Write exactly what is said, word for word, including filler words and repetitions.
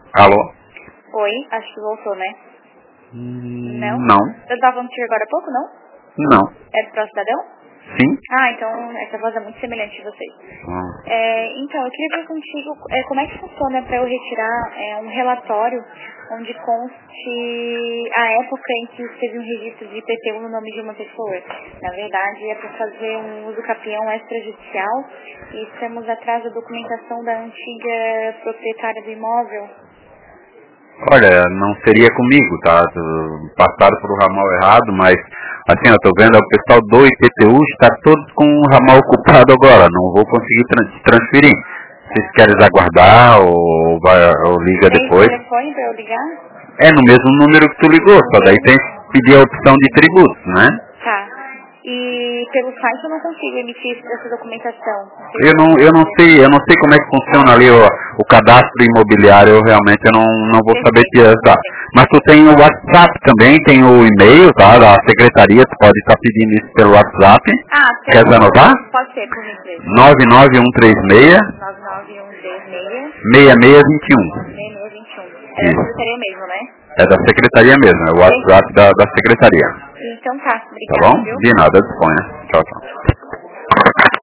Alô? Oi, acho que voltou, né? Hum, Não? Não. Eu tava falando agora há pouco, não? Não. É do Pro Cidadão? Sim? Ah, então essa voz é muito semelhante de vocês. Ah. É, então, eu queria ver contigo é, como é que funciona para eu retirar é, um relatório onde conste a época em que teve um registro de I P T U no nome de uma pessoa. Na verdade, é para fazer um uso capião extrajudicial e estamos atrás da documentação da antiga proprietária do imóvel. Olha, não seria comigo, tá? Passaram por um ramal errado, mas assim, eu tô vendo, o pessoal do I P T U está todo com o ramal ocupado agora, não vou conseguir tran- transferir. Vocês querem aguardar ou, vai, ou liga Tem depois? telefone para eu ligar? É no mesmo número que tu ligou, só daí tem que pedir a opção de tributos, né? Tá. E pelo site eu não consigo emitir essa documentação. Não sei Eu se não, pode eu não fazer. sei, eu não sei como é que funciona ali o, o cadastro imobiliário, eu realmente eu não, não vou saber te Perfeito. ajudar. Mas tu tem o WhatsApp também, tem o e-mail, tá? Da secretaria, tu pode estar pedindo isso pelo WhatsApp. Ah, Quer pelo... anotar? Pode ser, por gentileza. nove nove um três seis, nove nove um três seis, seis seis dois um. seis seis dois um. É da Isso. secretaria mesmo, né? É da secretaria mesmo, é o WhatsApp da, da secretaria. Então tá, Tá obrigada, bom? viu? De nada, disponha. Tchau, tchau.